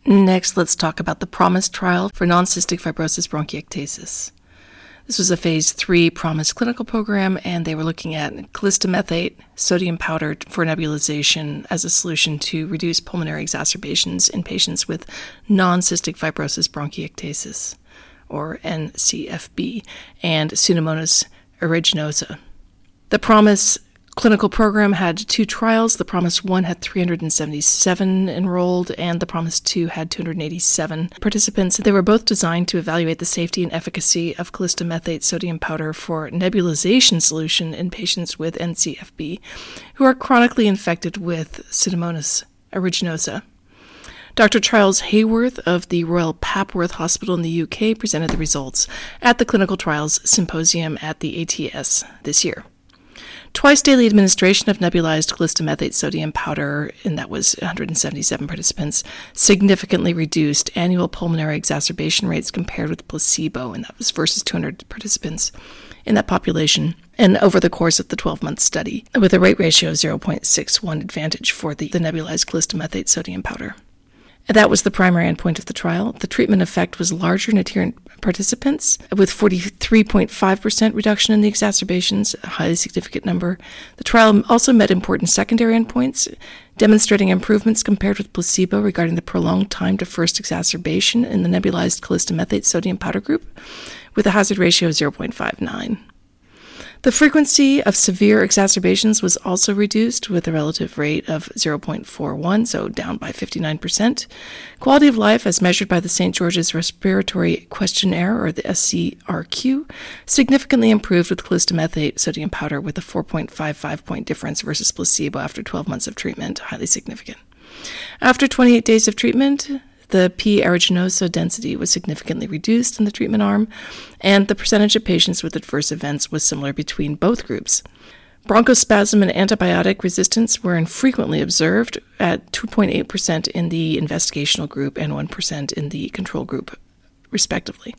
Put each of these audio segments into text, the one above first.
Next, let's talk about the PROMISE trial for non-cystic fibrosis bronchiectasis. This was a phase 3 PROMISE clinical program, and they were looking at clistamethate sodium powder for nebulization as a solution to reduce pulmonary exacerbations in patients with non-cystic fibrosis bronchiectasis, or NCFB, and Pseudomonas aeruginosa. The PROMISE clinical program had 2 trials. The PROMISE 1 had 377 enrolled, and the PROMISE 2 had 287 participants. They were both designed to evaluate the safety and efficacy of clistamethate sodium powder for nebulization solution in patients with NCFB who are chronically infected with Pseudomonas aeruginosa. Dr. Charles Hayworth of the Royal Papworth Hospital in the UK presented the results at the Clinical Trials Symposium at the ATS this year. Twice-daily administration of nebulized clistamethate sodium powder, and that was 177 participants, significantly reduced annual pulmonary exacerbation rates compared with placebo, and that was versus 200 participants in that population, and over the course of the 12-month study, with a rate ratio of 0.61 advantage for the nebulized clistamethate sodium powder. That was the primary endpoint of the trial. The treatment effect was larger in adherent participants, with 43.5% reduction in the exacerbations, a highly significant number. The trial also met important secondary endpoints, demonstrating improvements compared with placebo regarding the prolonged time to first exacerbation in the nebulized clistamethate sodium powder group, with a hazard ratio of 0.59. The frequency of severe exacerbations was also reduced with a relative rate of 0.41, so down by 59%. Quality of life, as measured by the St. George's Respiratory Questionnaire, or the SCRQ, significantly improved with clistamethate sodium powder with a 4.55-point difference versus placebo after 12 months of treatment, highly significant. After 28 days of treatment, the P. aeruginosa density was significantly reduced in the treatment arm, and the percentage of patients with adverse events was similar between both groups. Bronchospasm and antibiotic resistance were infrequently observed at 2.8% in the investigational group and 1% in the control group, respectively.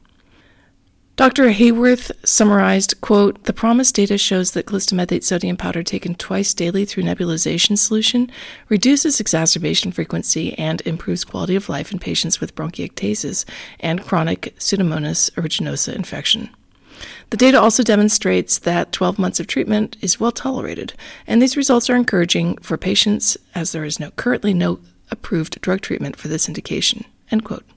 Dr. Hayworth summarized, quote, "The PROMISE data shows that clistamethate sodium powder taken twice daily through nebulization solution reduces exacerbation frequency and improves quality of life in patients with bronchiectasis and chronic Pseudomonas aeruginosa infection. The data also demonstrates that 12 months of treatment is well tolerated, and these results are encouraging for patients as there is currently no approved drug treatment for this indication," end quote.